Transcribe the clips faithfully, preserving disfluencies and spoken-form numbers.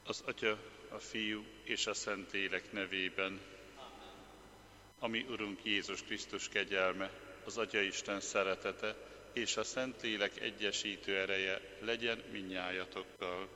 Az Atya, a Fiú és a Szentlélek nevében. A mi Urunk Jézus Krisztus kegyelme, az Atya Isten szeretete és a Szentlélek egyesítő ereje legyen mindnyájatokkal.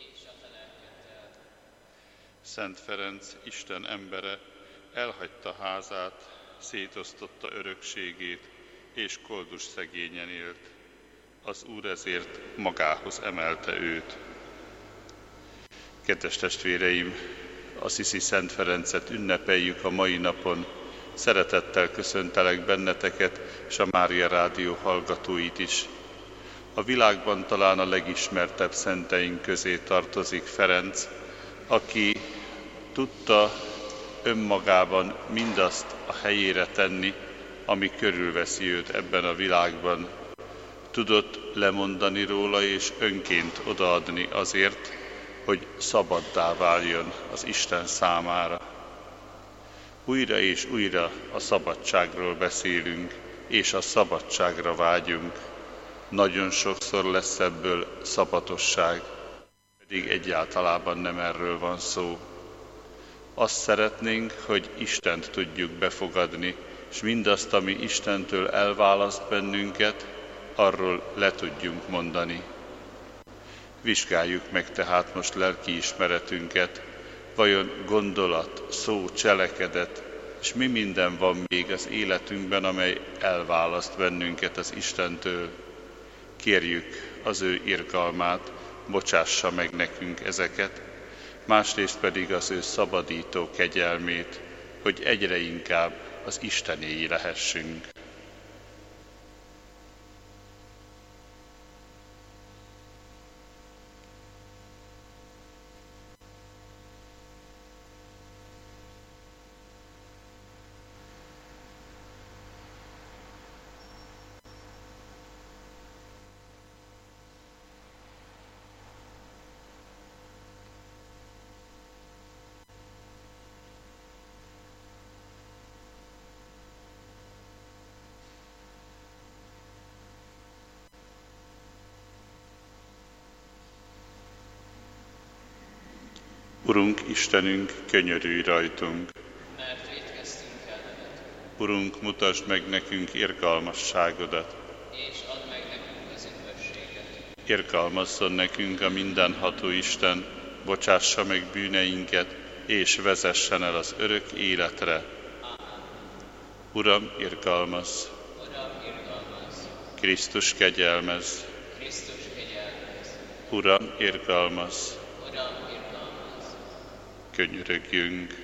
Szent Ferenc, Isten embere, elhagyta házát, szétosztotta örökségét, és koldus szegényen élt. Az Úr ezért magához emelte őt. Kedves testvéreim, Assisi Szent Ferencet ünnepeljük a mai napon. Szeretettel köszöntelek benneteket, és a Mária Rádió hallgatóit is. A világban talán a legismertebb szenteink közé tartozik Ferenc, aki tudta önmagában mindazt a helyére tenni, ami körülveszi őt ebben a világban. Tudott lemondani róla és önként odaadni azért, hogy szabaddá váljon az Isten számára. Újra és újra a szabadságról beszélünk, és a szabadságra vágyunk. Nagyon sokszor lesz ebből szabatosság, pedig egyáltalában nem erről van szó. Azt szeretnénk, hogy Istent tudjuk befogadni, és mindazt, ami Istentől elválaszt bennünket, arról le tudjunk mondani. Vizsgáljuk meg tehát most lelkiismeretünket, vajon gondolat, szó, cselekedet, és mi minden van még az életünkben, amely elválaszt bennünket az Istentől. Kérjük az ő irgalmát, bocsássa meg nekünk ezeket, másrészt pedig az ő szabadító kegyelmét, hogy egyre inkább az Istenéi lehessünk. Urunk, Istenünk, könyörülj rajtunk! Mert vétkeztünk ellened. Urunk, mutasd meg nekünk irgalmasságodat! És add meg nekünk az üdvösséget. Irgalmazzon nekünk a mindenható Isten, bocsássa meg bűneinket, és vezessen el az örök életre. Amen. Uram, irgalmazz! Uram, irgalmazz! Krisztus, kegyelmezz! Krisztus, kegyelmezz! Uram, irgalmazz! Uram, irgalmazz! Könyörögjünk!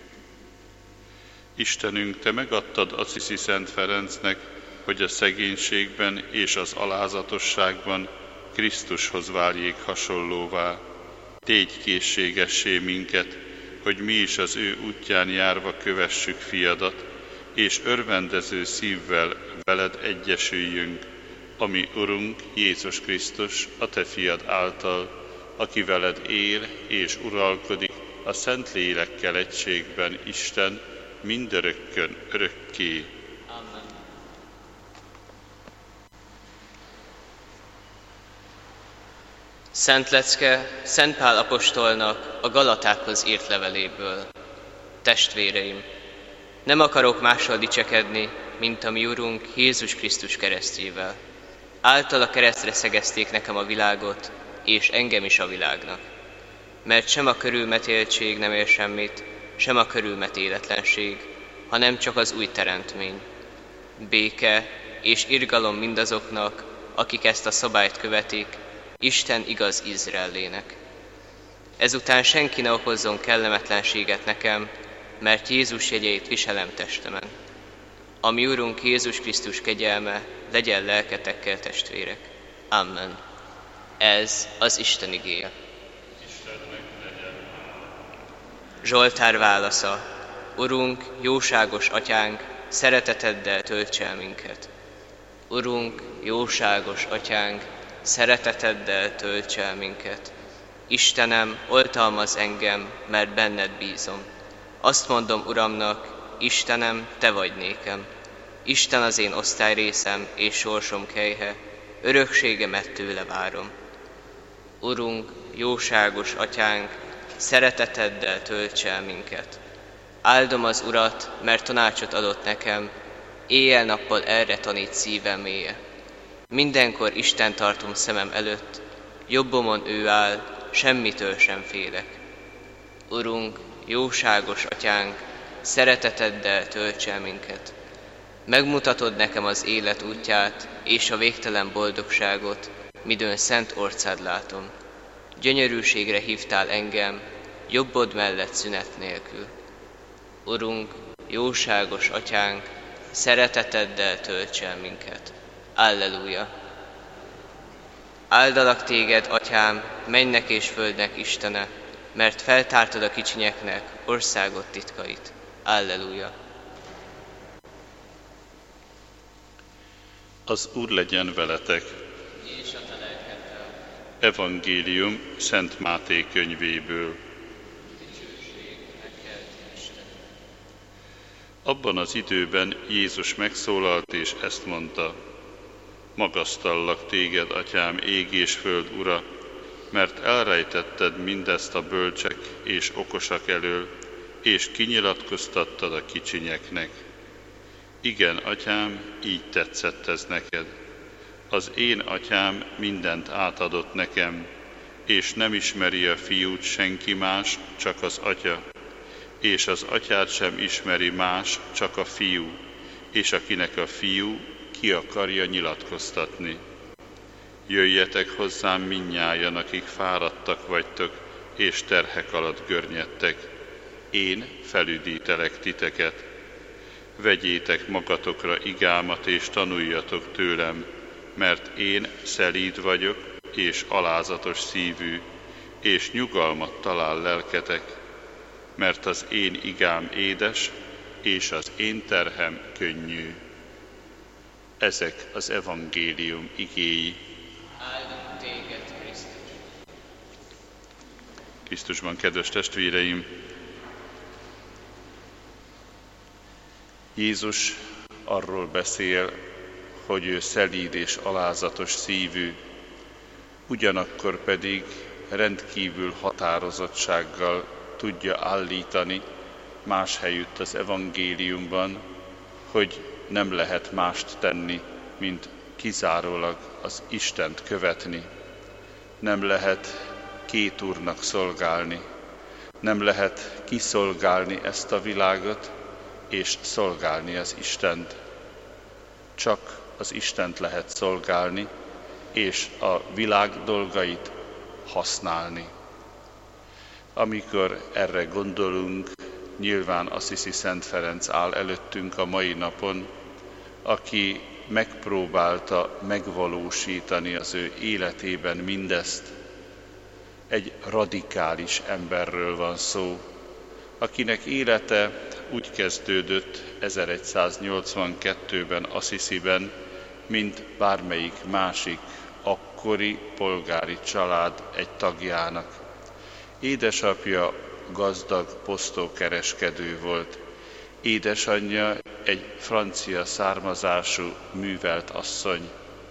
Istenünk, Te megadtad Assisi Szent Ferencnek, hogy a szegénységben és az alázatosságban Krisztushoz váljék hasonlóvá. Tégy készségessé minket, hogy mi is az ő útján járva kövessük fiadat, és örvendező szívvel veled egyesüljünk, ami Urunk Jézus Krisztus, a Te fiad által, aki veled él és uralkodik a Szentlélekkel egységben, Isten, mindörökkön, örökké. Amen. Szent lecke Szent Pál apostolnak a Galatákhoz írt leveléből. Testvéreim, nem akarok mással dicsekedni, mint a mi Urunk Jézus Krisztus keresztjével. Általa keresztre szegezték nekem a világot, és engem is a világnak. Mert sem a körülmetéltség nem ér semmit, sem a körülmetéletlenség, hanem csak az új teremtmény. Béke és irgalom mindazoknak, akik ezt a szabályt követik, Isten igaz Izraelének. Ezután senki ne okozzon kellemetlenséget nekem, mert Jézus jegyeit viselem testemen. A mi Urunk Jézus Krisztus kegyelme legyen lelketekkel, testvérek. Amen. Ez az Isten igéje. Zsoltár válasza. Urunk, jóságos atyánk, szereteteddel tölts el minket. Urunk, jóságos atyánk, szereteteddel tölts el minket. Istenem, oltalmazz engem, mert benned bízom. Azt mondom Uramnak, Istenem, te vagy nékem. Isten az én osztályrészem és sorsom kelyhe, örökségemet tőle várom. Urunk, jóságos atyánk, szereteteddel tölts el minket. Áldom az Urat, mert tanácsot adott nekem, éjjel-nappal erre tanít szívem mélye. Mindenkor Isten tartom szemem előtt, jobbomon ő áll, semmitől sem félek. Urunk, jóságos Atyánk, szereteteddel tölts el minket. Megmutatod nekem az élet útját és a végtelen boldogságot, midőn szent orcád látom. Gyönyörűségre hívtál engem, jobbod mellett szünet nélkül. Urunk, jóságos Atyánk, szereteteddel tölts el minket. Alleluja! Áldalak téged, Atyám, mennek és földnek Istene, mert feltártad a kicsinyeknek országot titkait. Alleluja! Az Úr legyen veletek! És a te lelkeddel. Evangélium Szent Máté könyvéből. Dicsőség neked, Isten. Abban az időben Jézus megszólalt és ezt mondta: Magasztallak téged, Atyám, ég és föld Ura, mert elrejtetted mindezt a bölcsek és okosak elől, és kinyilatkoztattad a kicsinyeknek. Igen, Atyám, így tetszett ez neked. Az én Atyám mindent átadott nekem, és nem ismeri a Fiút senki más, csak az Atya, és az Atyát sem ismeri más, csak a Fiú, és akinek a Fiú ki akarja nyilatkoztatni. Jöjjetek hozzám mindnyájan, akik fáradtak vagytok, és terhek alatt görnyedtek. Én felüdítelek titeket. Vegyétek magatokra igámat, és tanuljatok tőlem, mert én szelíd vagyok, és alázatos szívű, és nyugalmat talál lelketek, mert az én igám édes, és az én terhem könnyű. Ezek az evangélium igéi. Áldunk téged, Krisztus! Krisztusban, kedves testvéreim! Jézus arról beszél, hogy ő szelíd és alázatos szívű, ugyanakkor pedig rendkívül határozottsággal tudja állítani más helyütt az evangéliumban, hogy nem lehet mást tenni, mint kizárólag az Istent követni. Nem lehet két úrnak szolgálni, nem lehet kiszolgálni ezt a világot, és szolgálni az Istent. Csak az Istent lehet szolgálni, és a világ dolgait használni. Amikor erre gondolunk, nyilván Assisi Szent Ferenc áll előttünk a mai napon, aki megpróbálta megvalósítani az ő életében mindezt. Egy radikális emberről van szó, akinek élete úgy kezdődött ezeregyszáznyolcvankettőben Assisiben, mint bármelyik másik akkori polgári család egy tagjának. Édesapja gazdag posztókereskedő volt, édesanyja egy francia származású művelt asszony.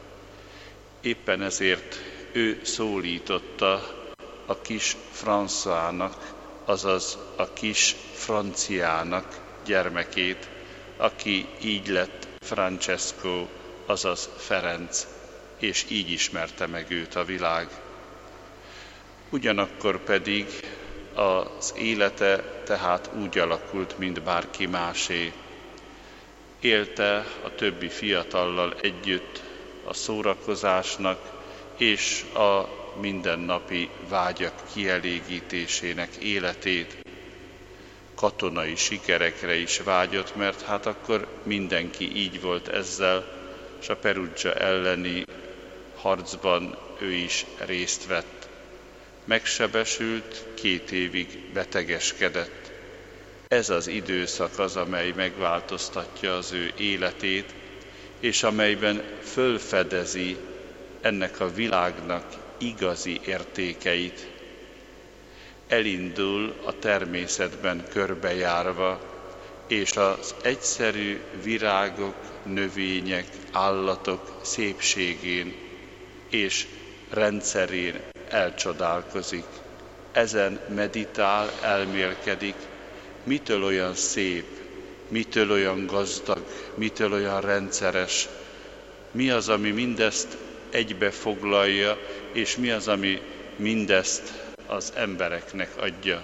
Éppen ezért ő szólította a kis Françoisnak, azaz a kis Franciának gyermekét, aki így lett Francesco, azaz Ferenc, és így ismerte meg őt a világ. Ugyanakkor pedig az élete tehát úgy alakult, mint bárki másé. Élte a többi fiatallal együtt a szórakozásnak és a mindennapi vágyak kielégítésének életét. Katonai sikerekre is vágyott, mert hát akkor mindenki így volt ezzel, és a Perugia elleni harcban ő is részt vett. Megsebesült, két évig betegeskedett. Ez az időszak az, amely megváltoztatja az ő életét, és amelyben fölfedezi ennek a világnak igazi értékeit. Elindul a természetben körbejárva, és az egyszerű virágok, növények, állatok szépségén és rendszerén elcsodálkozik. ezen meditál, elmélkedik, mitől olyan szép, mitől olyan gazdag, mitől olyan rendszeres, mi az, ami mindezt egybefoglalja, és mi az, ami mindezt az embereknek adja.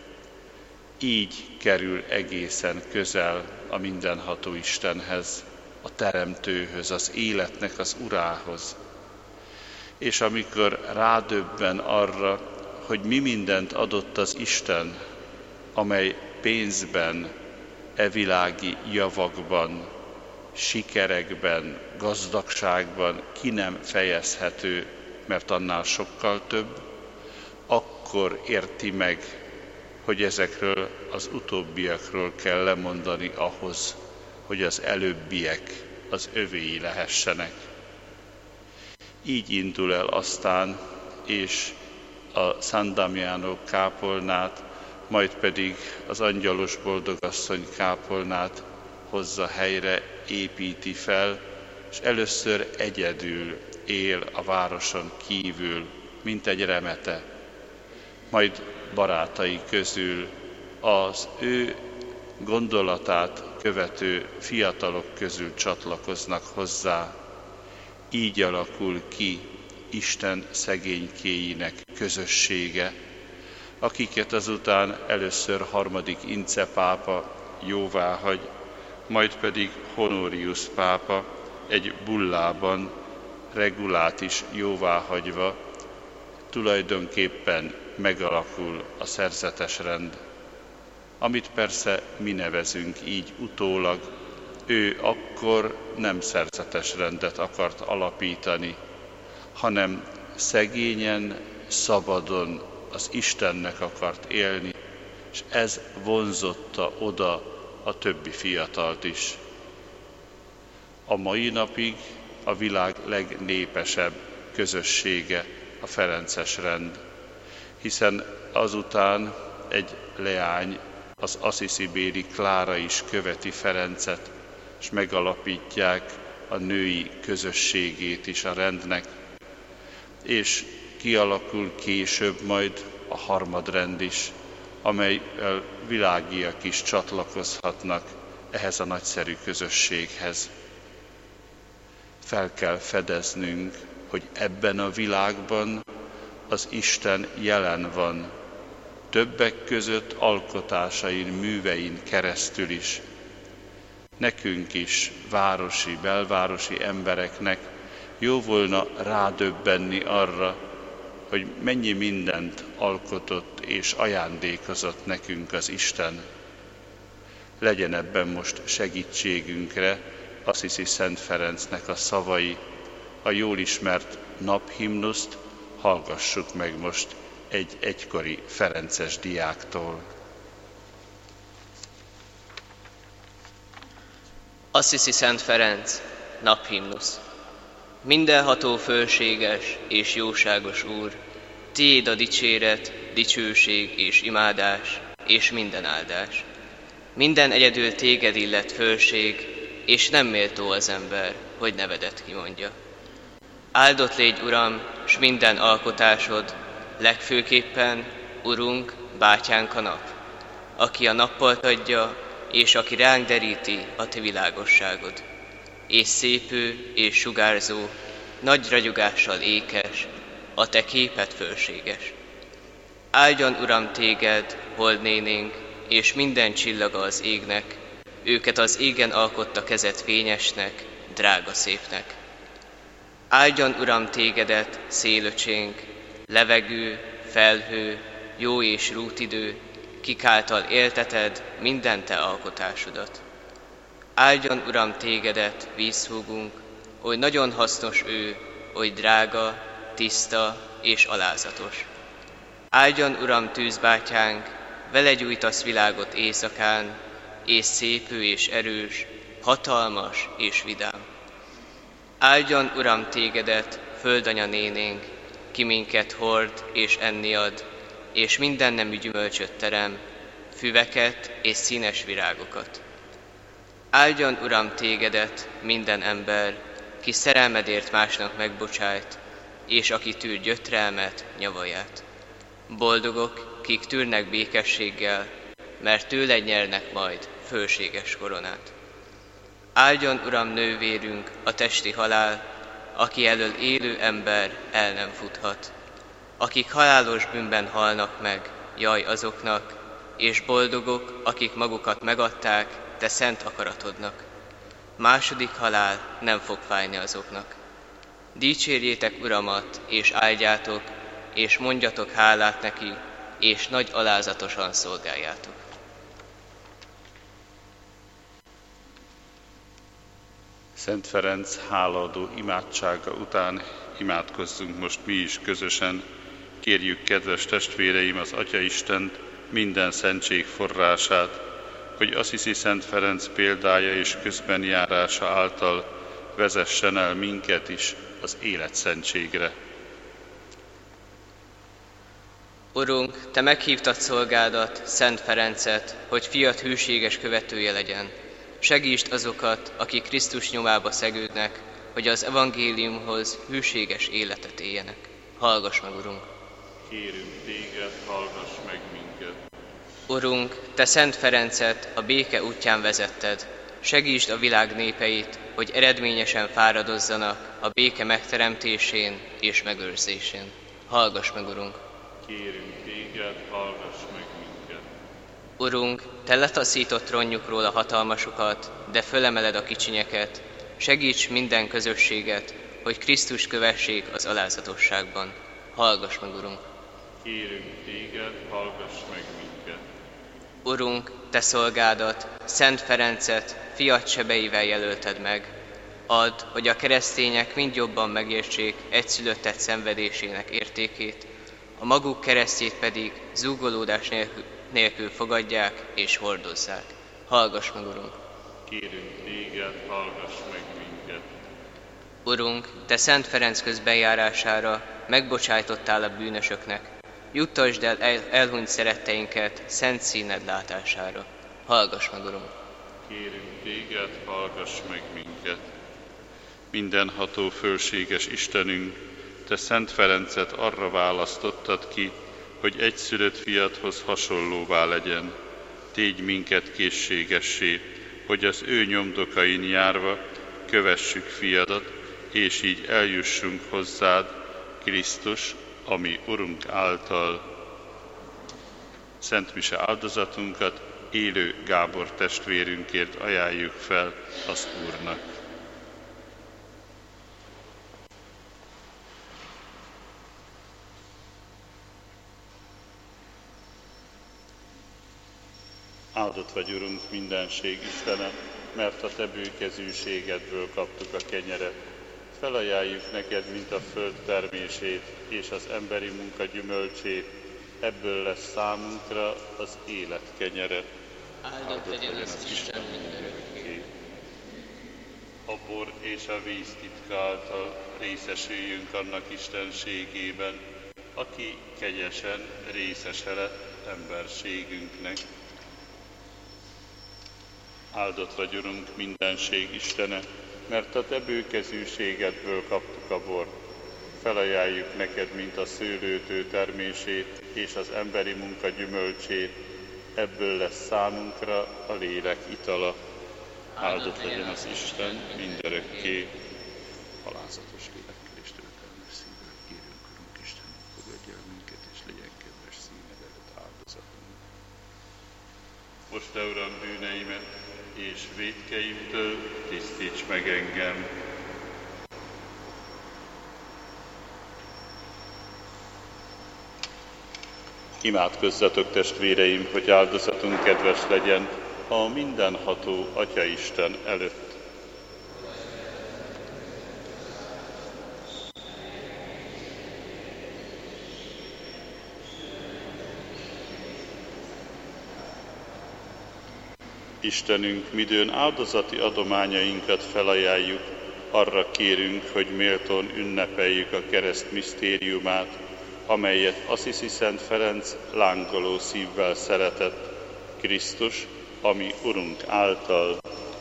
Így kerül egészen közel a mindenható Istenhez, a Teremtőhöz, az életnek az Urához. És amikor rádöbben arra, hogy mi mindent adott az Isten, amely pénzben, evilági javakban, sikerekben, gazdagságban ki nem fejezhető, mert annál sokkal több, akkor érti meg, hogy ezekről az utóbbiakról kell lemondani ahhoz, hogy az előbbiek az övéi lehessenek. Így indul el aztán, és a San Damiano kápolnát, majd pedig az Angyalos Boldogasszony kápolnát hozza helyre, építi fel, és először egyedül él a városon kívül, mint egy remete. Majd barátai közül az ő gondolatát követő fiatalok közül csatlakoznak hozzá. Így alakul ki Isten szegénykéinek közössége, akiket azután először harmadik Ince pápa jóváhagy, majd pedig Honorius pápa egy bullában, regulát is jóváhagyva, tulajdonképpen megalakul a szerzetes rend, amit persze mi nevezünk így utólag. Ő akkor nem szerzetes rendet akart alapítani, hanem szegényen, szabadon az Istennek akart élni, és ez vonzotta oda a többi fiatalt is. A mai napig a világ legnépesebb közössége a ferences rend, hiszen azután egy leány, az assisi-béli Klára is követi Ferencet, és megalapítják a női közösségét is a rendnek, és kialakul később majd a harmadrend is, amelyel világiak is csatlakozhatnak ehhez a nagyszerű közösséghez. Fel kell fedeznünk, hogy ebben a világban az Isten jelen van, többek között alkotásain, művein keresztül is. Nekünk is, városi, belvárosi embereknek jó volna rádöbbenni arra, hogy mennyi mindent alkotott és ajándékozott nekünk az Isten. Legyen ebben most segítségünkre Assisi Szent Ferencnek a szavai, a jól ismert naphimnuszt hallgassuk meg most egy egykori ferences diáktól. Assisi Szent Ferenc, naphimnusz. Mindenható fölséges és jóságos Úr, tiéd a dicséret, dicsőség és imádás, és minden áldás. Minden egyedül téged illet fölség, és nem méltó az ember, hogy nevedet kimondja. Áldott légy, Uram, s minden alkotásod, legfőképpen, Urunk, bátyánk a nap, aki a nappalt adja, és aki ránk deríti a te világosságod. És szépő és sugárzó, nagy ragyogással ékes, a te képed fölséges. Áldjon, Uram, téged, holdnénénk, és minden csillaga az égnek, őket az égen alkotta kezed fényesnek, drága szépnek. Áldjon, Uram, tégedet, szélöcsénk, levegő, felhő, jó és rútidő, kik által élteted minden te alkotásodat. Áldjon, Uram, tégedet, vízhúgunk, oly nagyon hasznos ő, oly drága, tiszta és alázatos. Áldjon, Uram, tűzbátyánk, vele gyújtasz világot éjszakán, és szépő és erős, hatalmas és vidám. Áldjon, Uram, tégedet, földanya nénénk, ki minket hord és enni ad, és minden nemű gyümölcsöt terem, füveket és színes virágokat. Áldjon, Uram, tégedet, minden ember, ki szerelmedért másnak megbocsájt, és aki tűr gyötrelmet, nyavaját. Boldogok, kik tűrnek békességgel, mert tőled nyernek majd fölséges koronát. Áldjon, Uram, nővérünk, a testi halál, aki elől élő ember el nem futhat. Akik halálos bűnben halnak meg, jaj azoknak, és boldogok, akik magukat megadták te szent akaratodnak. Második halál nem fog fájni azoknak. Dicsérjétek Uramat, és áldjátok, és mondjatok hálát neki, és nagy alázatosan szolgáljátok. Szent Ferenc hálaadó imádsága után imádkozzunk most mi is közösen. Kérjük, kedves testvéreim, az Atyaistent, minden szentség forrását, hogy Assisi Szent Ferenc példája és közbenjárása által vezessen el minket is az életszentségre. Urunk, te meghívtad szolgádat, Szent Ferencet, hogy fiat hűséges követője legyen. Segítsd azokat, akik Krisztus nyomába szegődnek, hogy az evangéliumhoz hűséges életet éljenek. Hallgass meg, Urunk! Kérünk téged, hallgass meg minket! Urunk, te Szent Ferencet a béke útján vezetted. Segítsd a világ népeit, hogy eredményesen fáradozzanak a béke megteremtésén és megőrzésén. Hallgass meg, Urunk! Kérünk téged, hallgass meg minket! Urunk, te letaszított trónjukról a hatalmasokat, de fölemeled a kicsinyeket. Segíts minden közösséget, hogy Krisztus kövessék az alázatosságban. Hallgass meg, Urunk! Kérünk téged, hallgass meg minket! Urunk, te szolgádat, Szent Ferencet fiat sebeivel jelölted meg. Add, hogy a keresztények mind jobban megértsék egyszülötted szenvedésének értékét, a maguk keresztjét pedig zúgolódás nélkül, nélkül fogadják és hordozzák. Hallgass meg, Urunk! Kérünk téged, hallgass meg minket! Urunk, te Szent Ferenc közbenjárására megbocsájtottál a bűnösöknek. Juttasd el, el elhunyt szeretteinket szent színed látására. Hallgass meg, Urunk! Kérünk téged, hallgass meg minket! Mindenható fölséges Istenünk, te Szent Ferencet arra választottad ki, hogy egyszülött fiadhoz hasonlóvá legyen. Tégy minket készségessé, hogy az ő nyomdokain járva kövessük fiadat, és így eljussunk hozzád, Krisztus, ami Urunk által. Szent mise áldozatunkat élő Gábor testvérünkért ajánljuk fel az Úrnak. Áldott vagy, Urunk, mindenség Istene, mert a te bőkezűségedből kaptuk a kenyeret. Felajánljuk neked, mint a föld termését és az emberi munka gyümölcsét, ebből lesz számunkra az élet kenyere. Áldott legyen az Isten mindörökké. A bor és a víz titka által részesüljünk annak istenségében, aki kegyesen részese lett emberségünknek. Áldott vagy, Urunk, mindenség Istene, mert a te bőkezűségedből kaptuk a bort. Felajánljuk neked, mint a szőlőtő termését és az emberi munka gyümölcsét, ebből lesz számunkra a lélek itala. Áldott legyen az Isten mindörökké. Alázatos lélekkel és töltelmes szívvel kérünk, Urunk Istenünk, fogadj el minket, és legyen kedves színed előtt áldozatunk. Most, te, Uram, bűneimet és vétkeimtől tisztíts meg engem. Imádkozzatok, testvéreim, hogy áldozatunk kedves legyen a mindenható Atyaisten előtt. Istenünk, midőn áldozati adományainkat felajánljuk, arra kérünk, hogy méltón ünnepeljük a kereszt misztériumát, amelyet Assisi Szent Ferenc lángoló szívvel szeretett, Krisztus, ami Urunk által.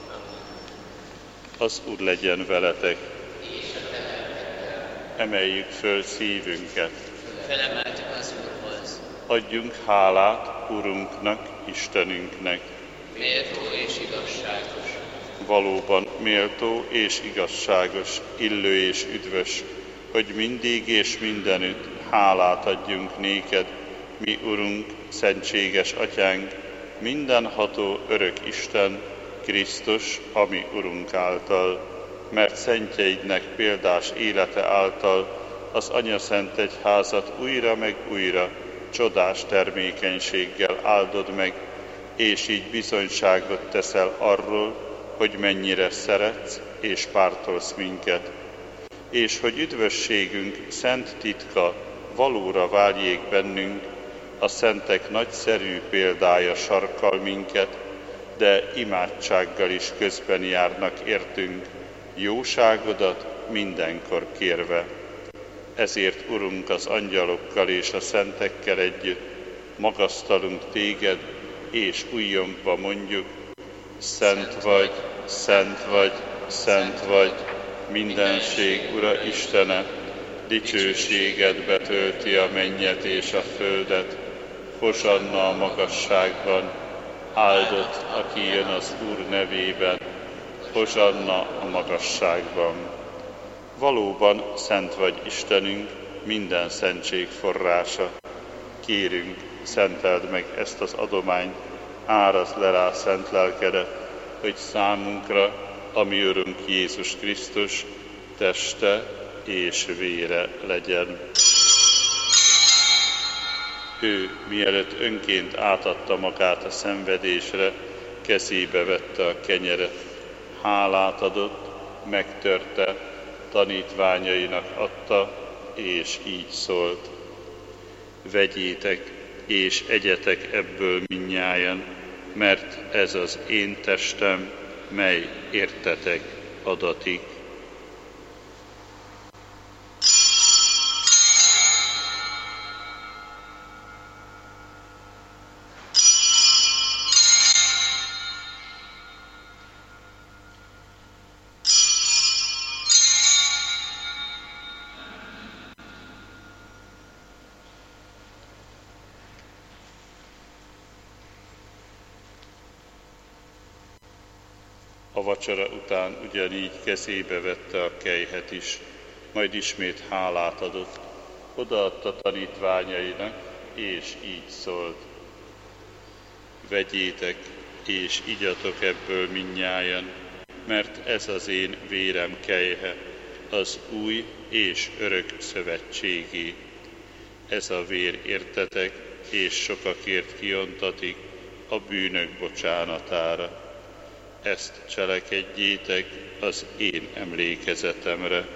Az Úr legyen veletek. Emeljük föl szívünket. Felemeltük az Úrhoz. Adjunk hálát Urunknak, Istenünknek. Méltó és igazságos. Valóban méltó és igazságos, illő és üdvös, hogy mindig és mindenütt hálát adjunk néked, mi Urunk, szentséges Atyánk, mindenható örök Isten, Krisztus, a mi Urunk által, mert szentjeidnek példás élete által az Anyaszent Egyházat újra meg újra csodás termékenységgel áldod meg, és így bizonyságot teszel arról, hogy mennyire szeretsz és pártolsz minket, és hogy üdvösségünk szent titka valóra váljék bennünk, a szentek nagyszerű példája sarkal minket, de imádsággal is közben járnak értünk, jóságodat mindenkor kérve. Ezért, Urunk, az angyalokkal és a szentekkel együtt magasztalunk téged, és újjongva mondjuk: Szent vagy, szent vagy, szent vagy, mindenség Ura Istene, dicsőséged betölti a mennyet és a földet, hosanna a magasságban, áldott, aki jön az Úr nevében, hosanna a magasságban. Valóban szent vagy Istenünk, minden szentség forrása. Kérünk, szenteld meg ezt az adományt, árazd le rá szent lelkedet, hogy számunkra, a mi Urunk Jézus Krisztus teste és vére legyen. Ő, mielőtt önként átadta magát a szenvedésre, kezébe vette a kenyeret, hálát adott, megtörte, tanítványainak adta, és így szólt: Vegyétek és egyetek ebből mindnyájan, mert ez az én testem, mely értetek adatik. A vacsora után ugyanígy kezébe vette a kelyhet is, majd ismét hálát adott, odaadta tanítványainak, és így szólt: Vegyétek és igyatok ebből mindnyájan, mert ez az én vérem kelyhe, az új és örök szövetségé. Ez a vér értetek és sokakért kiontatik a bűnök bocsánatára. Ezt cselekedjétek az én emlékezetemre.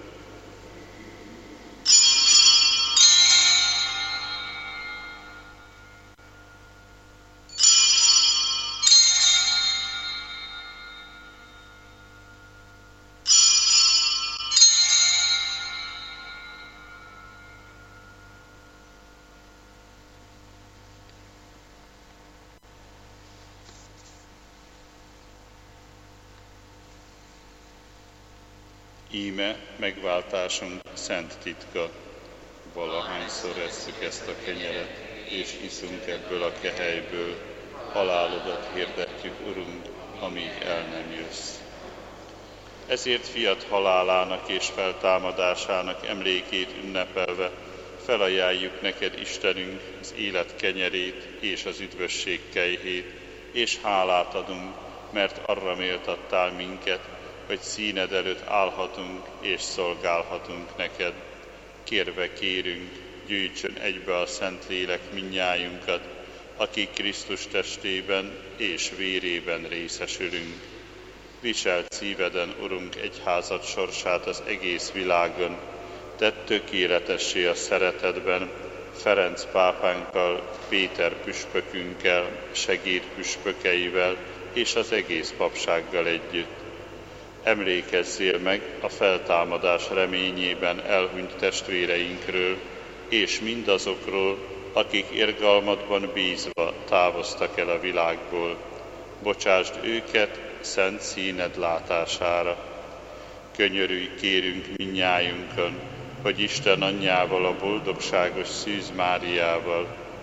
Íme megváltásunk szent titka. Valahányszor esszük ezt a kenyeret, és iszunk ebből a kehelyből, halálodat hirdetjük, Urunk, amíg el nem jössz. Ezért fiat halálának és feltámadásának emlékét ünnepelve felajánljuk neked, Istenünk, az élet kenyerét és az üdvösség kejhét, és hálát adunk, mert arra méltattál minket, hogy színed előtt állhatunk és szolgálhatunk neked. Kérve kérünk, gyűjtsön egybe a Szentlélek mindnyájunkat, akik Krisztus testében és vérében részesülünk. Viselt szíveden, Urunk, egyházad sorsát az egész világon, tedd tökéletessé a szeretetben, Ferenc pápánkkal, Péter püspökünkkel, segédpüspökeivel és az egész papsággal együtt. Emlékezzél meg a feltámadás reményében elhunyt testvéreinkről, és mindazokról, akik irgalmadban bízva távoztak el a világból. Bocsásd őket szent színed látására. Könyörülj, kérünk mindnyájunkon, hogy Isten anyjával, a boldogságos Szűz Máriával,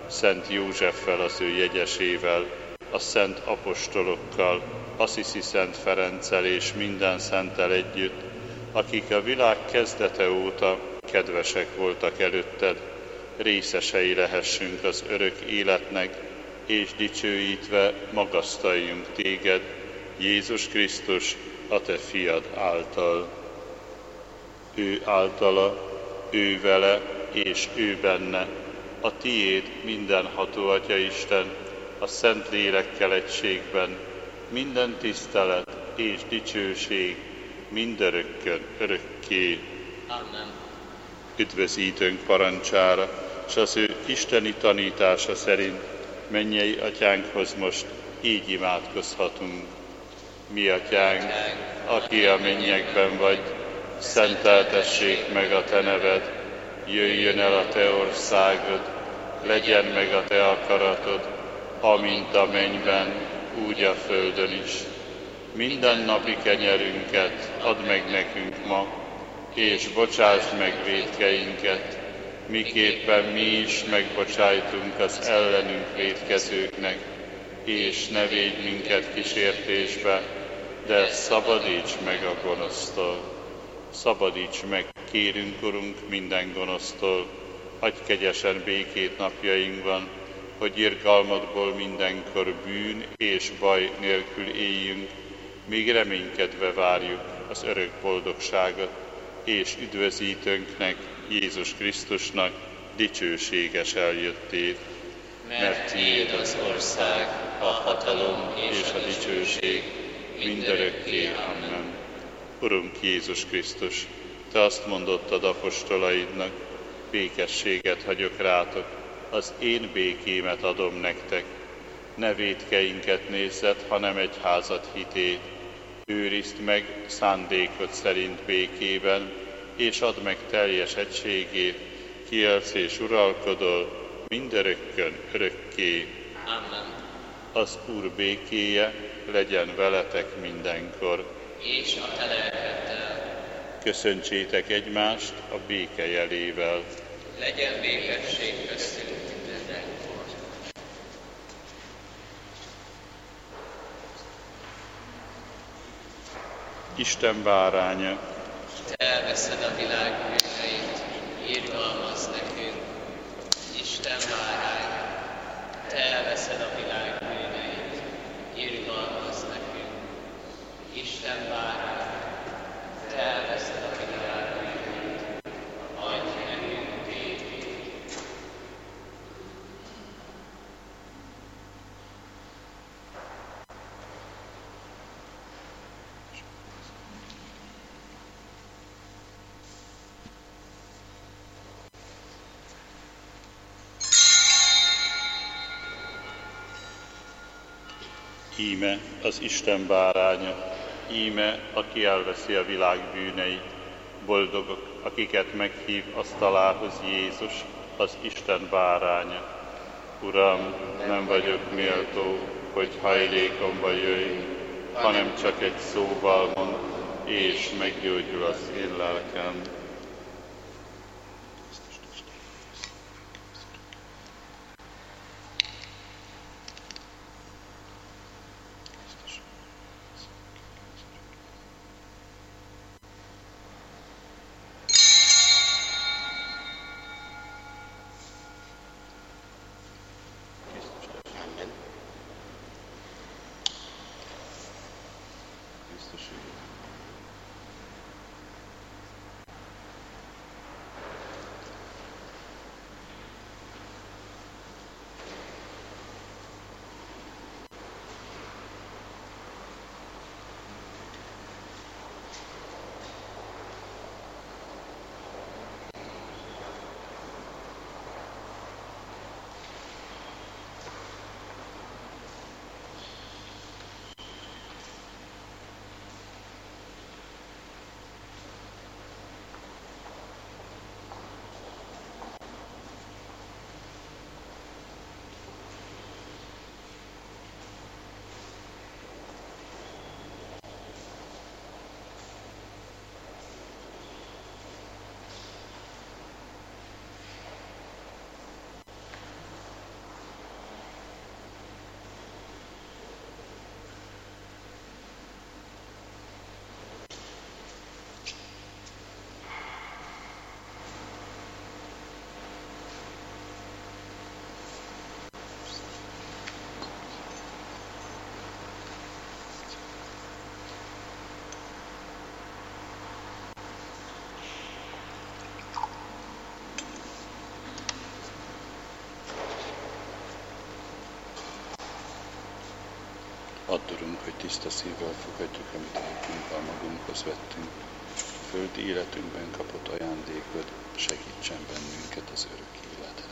Szent Józseffel, az ő jegyesével, a szent apostolokkal, Assisi Szent Ferenccel és minden szenttel együtt, akik a világ kezdete óta kedvesek voltak előtted, részesei lehessünk az örök életnek, és dicsőítve magasztaljunk téged, Jézus Krisztus, a te fiad által. Ő általa, ő vele és ő benne, a tiéd mindenható Atya Isten, a Szent Lélekkel egységben, minden tisztelet és dicsőség mindörökkön örökké. Amen. Üdvözítőnk parancsára, s az ő isteni tanítása szerint mennyei Atyánkhoz most így imádkozhatunk. Mi Atyánk, aki a mennyekben vagy, szenteltessék meg a te neved, jöjjön el a te országod, legyen meg a te akaratod, amint a mennyben, úgy a földön is. Minden napi kenyerünket add meg nekünk ma, és bocsásd meg vétkeinket, miképpen mi is megbocsájtunk az ellenünk vétkezőknek, és ne védj minket kísértésbe, de szabadíts meg a gonosztól. Szabadíts meg, kérünk, Urunk, minden gonosztól, adj kegyesen békét napjainkban, hogy irgalmadból mindenkor bűn és baj nélkül éljünk, míg reménykedve várjuk az örök boldogságot, és üdvözítőnknek, Jézus Krisztusnak dicsőséges eljöttét. Mert tiéd az ország, a hatalom és a dicsőség mindörökké. Amen. Urunk Jézus Krisztus, te azt mondottad apostolaidnak, békességet hagyok rátok, az én békémet adom nektek. Ne vétkeinket nézzed, hanem egyházad hitét. Őrizd meg szándékod szerint békében, és add meg teljes egységét, ki élsz és uralkodol mindörökkön örökké. Amen. Az Úr békéje legyen veletek mindenkor. És a te lelkeddel. Köszöntsétek egymást a béke jelével. Legyen békesség köztünk mindenkor. Isten báránya, te elveszed a világ bűneit, irgalmazz nekünk. Isten báránya, te elveszed a világ bűneit, irgalmazz nekünk. Isten báránya, te elveszed a világ bűneit, adj nekünk békét. íme az Isten báránya, íme, aki elveszi a világ bűneit. Boldogok, akiket meghív asztalához Jézus, az Isten báránya. Uram, nem vagyok méltó, hogy hajlékomba jöjj, hanem csak egy szóval mond, és meggyógyul az én lelkem. Add, Urunk, hogy tiszta szívvel fogadjuk, amit elkünkkel magunkhoz vettünk. Földi életünkben kapott ajándékod, segítsen bennünket az örök életre.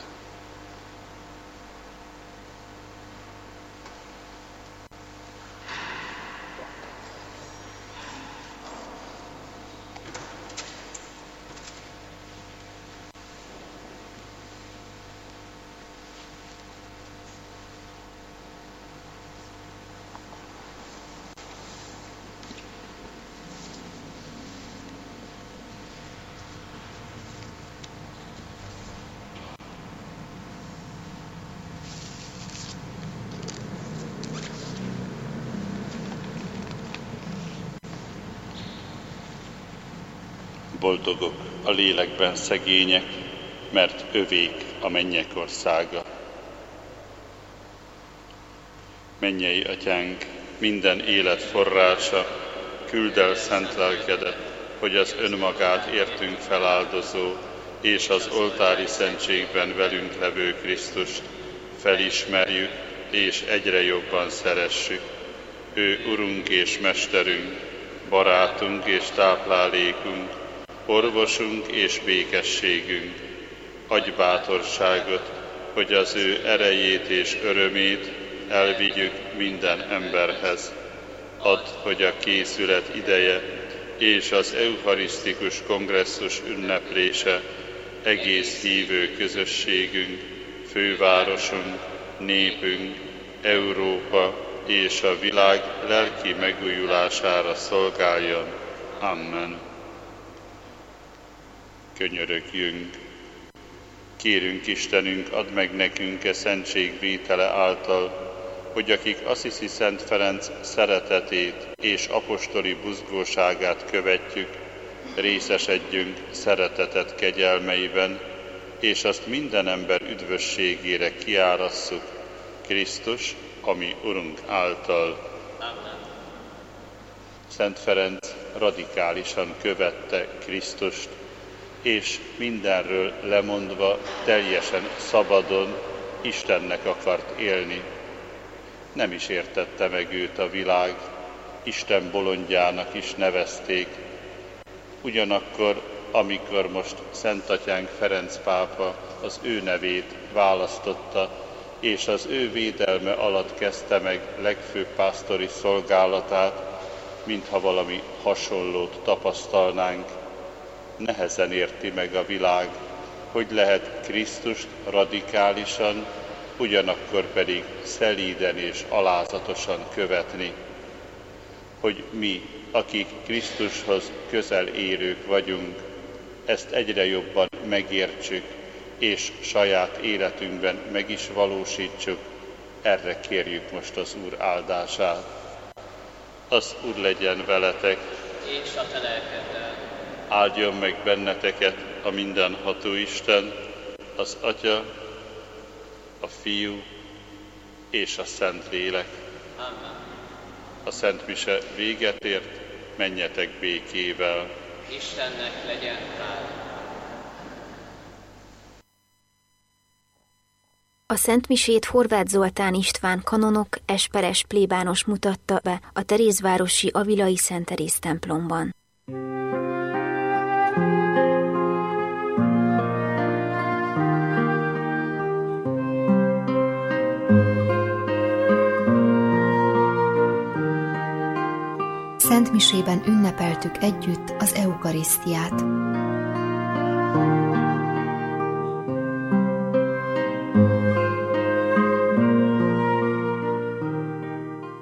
Boldogok a lélekben szegények, mert övék a mennyek országa. Mennyei Atyánk, minden élet forrása, küldd el szent lelkedet, hogy az önmagát értünk feláldozó, és az oltári szentségben velünk levő Krisztust felismerjük, és egyre jobban szeressük. Ő Urunk és Mesterünk, barátunk és táplálékunk, orvosunk és békességünk. Adj bátorságot, hogy az ő erejét és örömét elvigyük minden emberhez. Add, hogy a készület ideje és az eucharisztikus kongresszus ünneplése egész hívő közösségünk, fővárosunk, népünk, Európa és a világ lelki megújulására szolgáljon. Amen. Könyörögjünk! Kérünk Istenünk, add meg nekünk e szentségvétele által, hogy akik Assisi Szent Ferenc szeretetét és apostoli buzgóságát követjük, részesedjünk szeretetet kegyelmeiben, és azt minden ember üdvösségére kiárasszuk, Krisztus, ami Urunk által. Amen. Szent Ferenc radikálisan követte Krisztust, és mindenről lemondva teljesen szabadon Istennek akart élni. Nem is értette meg őt a világ, Isten bolondjának is nevezték. Ugyanakkor, amikor most Szent Atyánk Ferenc pápa az ő nevét választotta, és az ő védelme alatt kezdte meg legfőbb pásztori szolgálatát, mintha valami hasonlót tapasztalnánk, nehezen érti meg a világ, hogy lehet Krisztust radikálisan, ugyanakkor pedig szelíden és alázatosan követni. Hogy mi, akik Krisztushoz közel érők vagyunk, ezt egyre jobban megértsük, és saját életünkben meg is valósítsuk, erre kérjük most az Úr áldását. Az Úr legyen veletek, És a te lelkeddel. Áldjon meg benneteket a mindenható Isten, az Atya, a Fiú és a Szentlélek. Amen. A Szent Mise véget ért, menjetek békével. Istennek legyen hála. A szentmisét Horváth Zoltán István kanonok esperes plébános mutatta be a Terézvárosi Avilai Szent Teréz templomban. Szentmisében ünnepeltük együtt az eukarisztiát.